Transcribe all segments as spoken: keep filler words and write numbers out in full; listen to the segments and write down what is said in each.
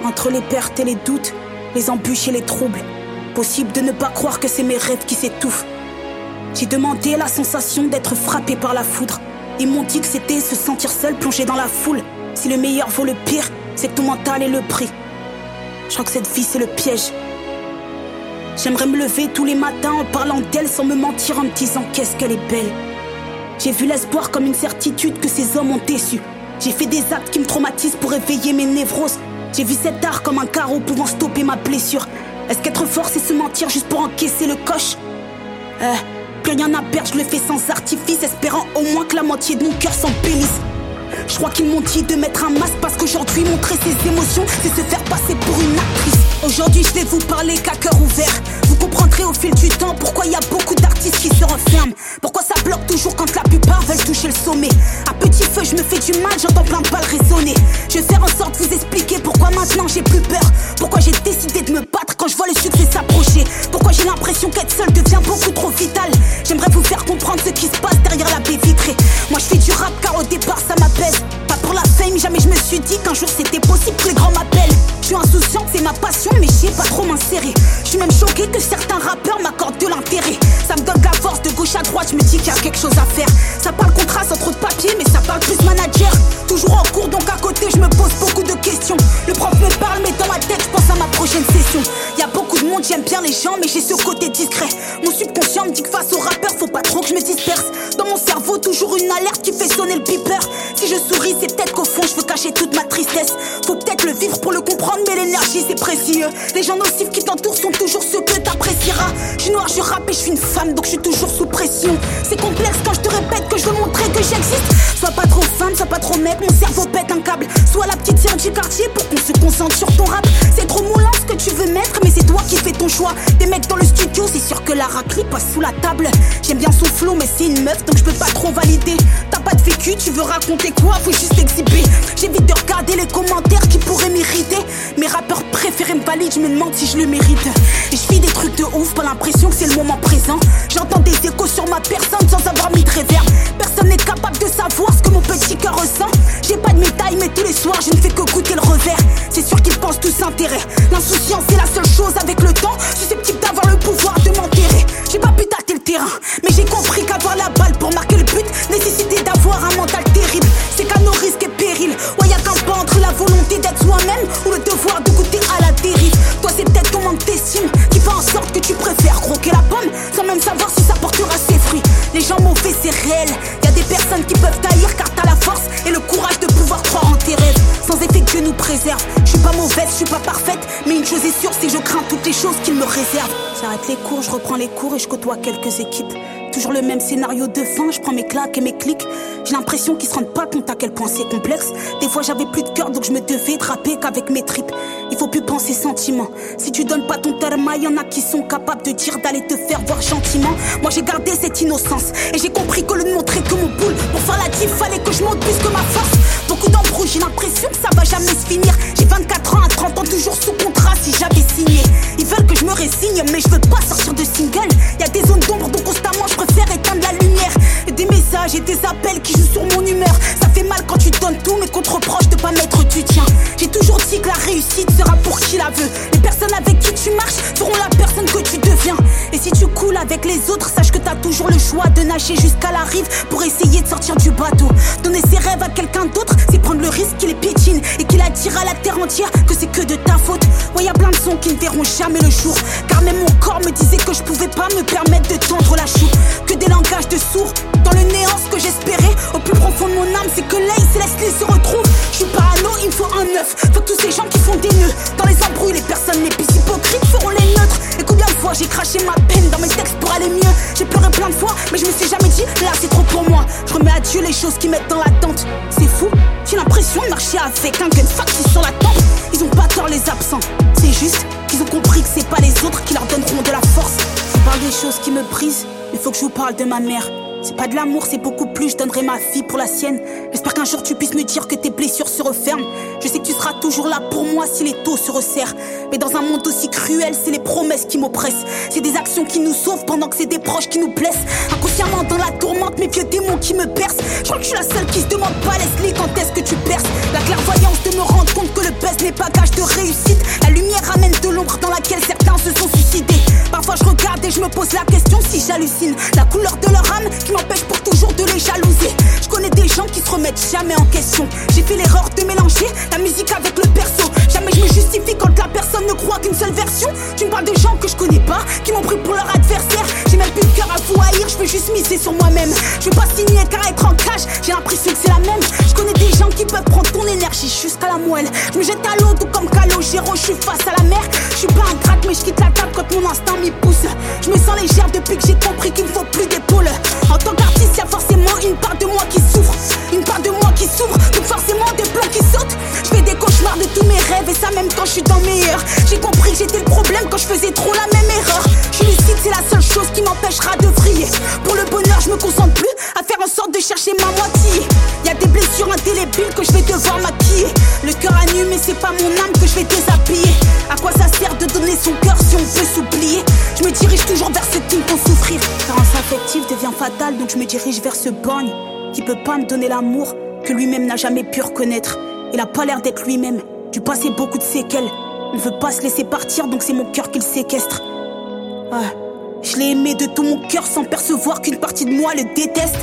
Entre les pertes et les doutes, les embûches et les troubles, possible de ne pas croire que c'est mes rêves qui s'étouffent. J'ai demandé la sensation d'être frappé par la foudre. Ils m'ont dit que c'était se sentir seul, plongé dans la foule. Si le meilleur vaut le pire, c'est que ton mental est le prix. Je crois que cette vie c'est le piège. J'aimerais me lever tous les matins en parlant d'elle sans me mentir, en me disant qu'est-ce qu'elle est belle. J'ai vu l'espoir comme une certitude que ces hommes ont déçu. J'ai fait des actes qui me traumatisent pour éveiller mes névroses. J'ai vu cet art comme un carreau pouvant stopper ma blessure. Est-ce qu'être fort c'est se mentir juste pour encaisser le coche? Euh, plus rien à perdre, je le fais sans artifice, espérant au moins que la moitié de mon cœur s'embellisse. Je crois qu'ils m'ont dit de mettre un masque parce qu'aujourd'hui montrer ses émotions c'est se faire passer pour une actrice. Aujourd'hui je vais vous parler qu'à cœur ouvert. Vous comprendrez au fil du temps pourquoi il y a beaucoup d'artistes qui se referment. Pourquoi ça bloque toujours quand la plupart veulent toucher le sommet. À petit feu je me fais du mal, j'entends plein de balles résonner. Je vais faire en sorte de vous expliquer pourquoi maintenant j'ai plus peur. Pourquoi j'ai décidé de me battre quand je vois le succès s'approcher. Pourquoi j'ai l'impression qu'être seul devient beaucoup trop vital. J'aimerais vous faire comprendre ce qui se passe derrière la baie vitrée. Moi je fais du rap car au départ ça m'apaise. Pas pour la fame, jamais je me suis dit qu'un jour c'était possible que les grands m'appellent. Je suis insouciante, c'est ma passion, mais je sais pas trop m'insérer. Je suis même choquée que certains rappeurs m'accordent de l'intérêt. Ça me donne de la force de gauche à droite, je me dis qu'il y a quelque chose à faire. Ça parle contrat sans trop de papier, mais ça parle plus manager. Toujours en cours, donc à côté, je me pose beaucoup de questions. Le prof me parle, mais dans ma tête, je pense à ma prochaine session. Y a beaucoup de monde, j'aime bien les gens, mais j'ai ce côté discret. Mon subconscient me dit que face aux rappeurs, faut pas trop que je me disperse. Dans mon cerveau, toujours une alerte qui fait sonner le beeper. Si je souris, c'est peut-être qu'au fond, je veux cacher toute ma tristesse. Faut peut-être le vivre pour le comprendre, mais l'énergie, c'est précieux. Les gens nocifs qui t'entourent sont toujours ceux que t'apprécieras. Je suis noire, je rappe et je suis une femme, donc je suis toujours sous pression. C'est complexe quand je te répète que je veux montrer que j'existe. Sois pas trop femme, sois pas trop mec, mon cerveau pète un câble. Sois la petite sœur du quartier pour qu'on se concentre sur ton rap. C'est trop moulant ce que tu veux mettre, mais c'est toi qui fais ton choix. Des mecs dans le studio, c'est sûr que la raclée passe sous la table. J'aime bien son flow, mais c'est une meuf, donc je peux pas trop valider. T'as pas de vécu, tu veux raconter quoi? Faut juste exhiber. J'évite de regarder les commentaires qui pourraient m'irriter. Mes rappeurs préférés me valident, je me demande si je le mérite. Et je vis des trucs de ouf, pas l'impression que c'est le moment présent. J'entends des échos sur ma personne sans avoir mis de réverb. Personne n'est capable de savoir ce que mon petit cœur ressent. J'ai pas de médaille, mais tous les soirs je ne fais que goûter le revers. C'est sûr qu'ils pensent tous intérêt. L'insouciance c'est la seule chose avec le temps susceptible d'avoir le pouvoir de m'enterrer. J'ai pas pu tâter le terrain, mais j'ai compris qu'avoir la balle pour marquer le but nécessitait d'avoir un mental terrible. C'est qu'à nos risques et périls, ouais y'a qu'un pas entre la volonté d'être soi-même ou le devoir de goûter à la dérive. Toi c'est peut-être ton manque d'estime qui fait en sorte que tu préfères croquer la pomme sans même savoir si ça portera ses fruits. Les gens mauvais c'est réel, y'a des personnes qui peuvent taillir car t'as la force et le courage de pouvoir croire en tes rêves. Sans effet que Dieu nous préserve. Je suis pas mauvaise, je suis pas parfaite, mais une chose est sûre, c'est que je crains toutes les choses qu'il me réserve. J'arrête les cours, je reprends les cours et je côtoie quelques équipes. Toujours le même scénario de fin, je prends mes claques et mes clics. J'ai l'impression qu'ils se rendent pas compte à quel point c'est complexe. Des fois j'avais plus de cœur donc je me devais de rapper qu'avec mes tripes. Il faut plus penser sentiments. Si tu donnes pas ton terme, y'en a qui sont capables de dire d'aller te faire voir gentiment. Moi j'ai gardé cette innocence et j'ai compris que le de montrer que mon boule. Pour faire la diff, fallait que je monte plus que ma force. Beaucoup d'embrouilles, j'ai l'impression que ça va jamais se finir. J'ai vingt-quatre ans à trente ans, toujours sous contrat si j'avais signé. Ils veulent que je me résigne, mais je veux pas sortir de single. Y'a des zones d'ombre donc constamment je préfère éteindre la lumière. Des messages et des appels qui jouent sur mon humeur. Ça fait mal quand tu donnes tout mais qu'on te reproche de pas mettre du tien. J'ai toujours dit que la réussite sera pour qui la veut. Les personnes avec qui tu marches feront la personne que tu deviens. Et si tu coules avec les autres, sache que t'as toujours le choix de nager jusqu'à la rive pour essayer de sortir du bateau. Donner ses rêves à quelqu'un d'autre, c'est prendre le risque qu'il les piétine et qu'il attire à la terre entière que c'est que de ta faute. Ouais y'a plein de sons qui ne verront jamais le jour, car même mon corps me disait que je pouvais pas me permettre de tendre la chou. Que des langages de sourds, dans le néant ce que j'espérais au plus profond de mon âme c'est que l'œil céleste se retrouve. Je suis parano, il me faut un neuf. Faut que tous ces gens qui font des nœuds dans les embrouilles, les personnes les plus hypocrites feront les neutres. Et combien de fois j'ai craché ma peine dans mes textes pour aller mieux. J'ai pleuré plein de fois mais je me suis jamais dit là c'est trop pour moi. Je remets à Dieu les choses qui mettent dans l'attente. C'est fou, j'ai l'impression de marcher avec un gun factice sur la tempe. Ils ont pas tort les absents, c'est juste qu'ils ont compris que c'est pas les autres qui leur donneront de la force. Je parle des choses qui me brisent, il faut que je vous parle de ma mère. C'est pas de l'amour, c'est beaucoup plus, je donnerai ma fille pour la sienne. J'espère qu'un qu'un jour tu puisses me dire que tes blessures se referment. Je sais que tu seras toujours là pour moi si les taux se resserrent. Mais dans un monde aussi cruel, c'est les promesses qui m'oppressent. C'est des actions qui nous sauvent pendant que c'est des proches qui nous blessent. Inconsciemment dans la tourmente, mes vieux démons qui me percent. Je crois que je suis la seule qui se demande pas, Leslie, quand est-ce que tu perces. La clairvoyance de me rendre compte que le buzz n'est pas gage de réussite. La lumière ramène de l'ombre dans laquelle certains se sont suicidés. Parfois je regarde et je me pose la question si j'hallucine. La couleur de leur âme qui m'empêche pour toujours de les jalouser. Je connais des gens qui se remettent jamais en question. J'ai fait l'erreur de mélanger la musique avec le perso. Jamais je me justifie quand la personne ne croit qu'une seule version. Tu me parles de gens que je connais pas, qui m'ont pris pour leur adversaire. J'ai même plus de cœur à vous haïr, je veux juste miser sur moi-même. Je veux pas signer car être en cage, j'ai l'impression que c'est la même. Je connais des gens qui peuvent prendre ton énergie jusqu'à la moelle. Je me jette à l'eau tout comme Calogero, je suis face à la mer. Je suis pas ingrate mais je quitte la table quand mon instinct m'y pousse. Je me sens légère depuis que j'ai compris qu'il ne faut plus d'épaule. En tant qu'artiste y'a forcément une part de moi qui souffre. Une part de moi qui s'ouvre, donc forcément des plans qui sautent. Je fais des cauchemars de tous mes rêves et ça même quand je suis dans mes heures. J'ai compris que j'étais le problème quand je faisais trop la même erreur. Je suis lucide, c'est la seule chose qui m'empêchera de vriller. Pour le bonheur je me concentre plus à faire en sorte de chercher ma moitié. Y'a des blessures indélébiles que je vais devoir maquiller. Le cœur à nu mais c'est pas mon âme que je vais déshabiller. À quoi ça sert de donner son cœur si on peut s'oublier? Je me dirige toujours vers ceux qui me font souffrir. Carence affective devient fatale donc je me dirige vers ce borgne qui peut pas me donner l'amour que lui-même n'a jamais pu reconnaître. Il a pas l'air d'être lui-même, du passé beaucoup de séquelles. Il ne veut pas se laisser partir donc c'est mon cœur qu'il séquestre. Ah, je l'ai aimé de tout mon cœur sans percevoir qu'une partie de moi le déteste.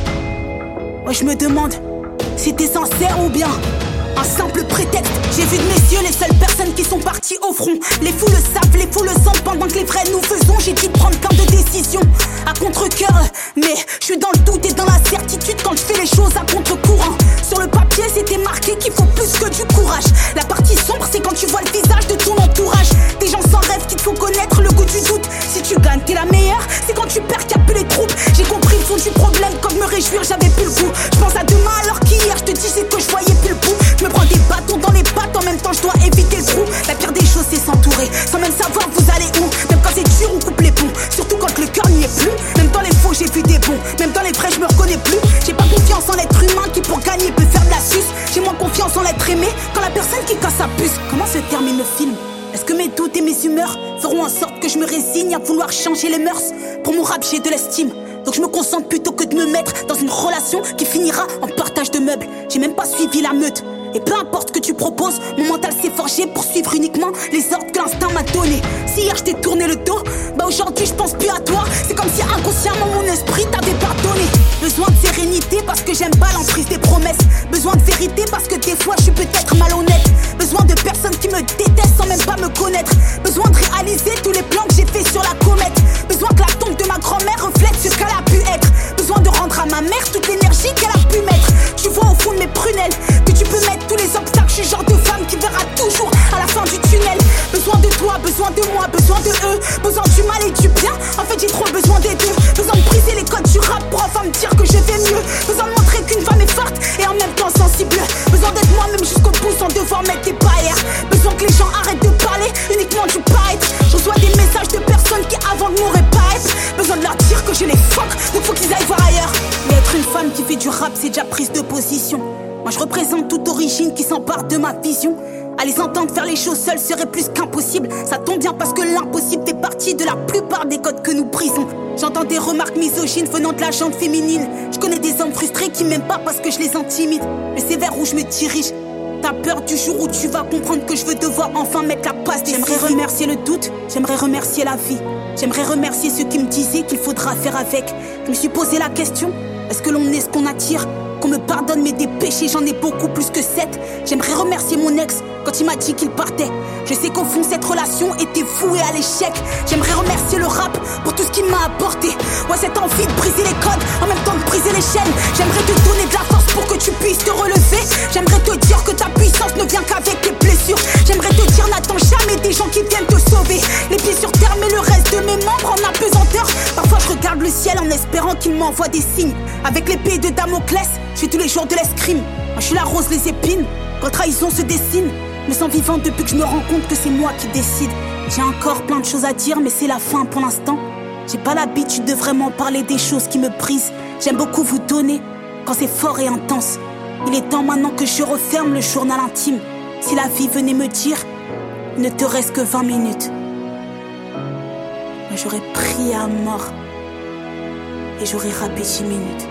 Ouais, je me demande, c'était sincère ou bien un simple prétexte? J'ai vu de mes yeux les seules personnes qui sont parties au front. Les fous le savent, les fous le sentent. Pendant que les vrais nous faisons, j'ai dû prendre plein de décisions à contre-cœur. Mais je suis dans le doute et dans la certitude quand je fais les choses à contre-courant. Sur le papier c'était marqué qu'il faut plus que du courage. La partie sombre c'est quand tu vois le visage de ton entourage. Des gens sans rêve qui te font connaître le goût du doute. Si tu gagnes t'es la meilleure, c'est quand tu perds qu'il y a plus les troupes. J'ai compris le fond du problème, comme me réjouir j'avais plus le goût. Je pense à demain alors qu'hier je te disais que je voyais plus le bout. Je me prends des bâtons dans les pattes, en même temps je dois éviter le trou. La pire des choses c'est s'entourer, sans même savoir vous allez où. Même quand c'est dur on coupe les ponts, surtout quand le cœur n'y est plus. Même dans les faux j'ai vu des bons, même dans les vrais je me reconnais plus. J'ai pas confiance en l'être humain qui pour gagner peut faire de la suce. J'ai moins confiance en l'être aimé quand la personne qui casse sa puce. Comment se termine le film? Est-ce que mes doutes et mes humeurs feront en sorte que je me résigne à vouloir changer les mœurs? Pour mon rap j'ai de l'estime, donc je me concentre plutôt que de me mettre dans une relation qui finira en partage de meubles. J'ai même pas suivi la meute. Et peu importe ce que tu proposes, mon mental s'est forgé pour suivre uniquement les ordres que l'instinct m'a donné. Si hier je t'ai tourné le dos, bah aujourd'hui je pense plus à toi. C'est comme si inconsciemment mon esprit t'avait pardonné. Besoin de sérénité parce que j'aime pas l'emprise des promesses. Besoin de vérité parce que des fois je suis peut-être malhonnête. Besoin de personnes qui me détestent sans même pas me connaître. Besoin de réaliser tous les plans que j'ai fait sur la comète. Besoin que la tombe de ma grand-mère reflète ce qu'elle a pu être. Besoin de rendre à ma mère toute l'énergie qu'elle a pu mettre. Tu vois au fond de mes prunelles que tu peux mettre tous les obstacles. Je suis le genre de femme qui verra toujours à la fin du tunnel. Besoin de toi, besoin de moi, besoin de eux. Besoin du mal et du bien, en fait j'ai trop besoin des deux. Besoin de briser les codes du rap pour enfin me dire que je vais mieux. Besoin de montrer qu'une femme est forte et en même temps sensible. Besoin d'être moi-même jusqu'au bout sans devoir mettre des barrières. Besoin que les gens arrêtent de parler uniquement du paraître. Je reçois des messages de personnes qui avant de m'auraient pas être. Besoin de leur dire que je les fuck, donc faut qu'ils aillent voir ailleurs. Mais être une femme qui fait du rap c'est déjà prise de position. Moi je représente toute origine qui s'empare de ma vision. À les entendre faire les choses seules serait plus qu'impossible. Ça tombe bien parce que l'impossible fait partie de la plupart des codes que nous brisons. J'entends des remarques misogynes venant de la gente féminine. Je connais des hommes frustrés qui m'aiment pas parce que je les intimide. Mais c'est vers où je me dirige. T'as peur du jour où tu vas comprendre que je veux devoir enfin mettre la passe des J'aimerais remercier le doute, j'aimerais remercier la vie. J'aimerais remercier ceux qui me disaient qu'il faudra faire avec. Je me suis posé la question, est-ce que l'on est ce qu'on attire? Qu'on me pardonne mais des péchés j'en ai beaucoup plus que sept. J'aimerais remercier mon ex quand il m'a dit qu'il partait. Je sais qu'au fond cette relation était vouée à l'échec. J'aimerais remercier le rap pour tout ce qu'il m'a apporté. Ouais cette envie de briser les codes en même temps de briser les chaînes. J'aimerais te donner de la force pour que tu puisses te relever. J'aimerais te dire que ta puissance ne vient qu'avec tes blessures. J'aimerais te dire n'attends jamais des gens qui viennent te sauver. Les pieds sur terre mais le reste de mes membres en apesanteur. Parfois je regarde le ciel en espérant qu'il m'envoie des signes. Avec l'épée de Damoclès je fais tous les jours de l'escrime. Moi je suis la rose les épines. Quand trahison se dessine, je me sens vivante depuis que je me rends compte que c'est moi qui décide. J'ai encore plein de choses à dire mais c'est la fin pour l'instant. J'ai pas l'habitude de vraiment parler des choses qui me brisent. J'aime beaucoup vous donner quand c'est fort et intense. Il est temps maintenant que je referme le journal intime. Si la vie venait me dire, il ne te reste que vingt minutes. Moi j'aurais prié à mort et j'aurais rappé dix minutes.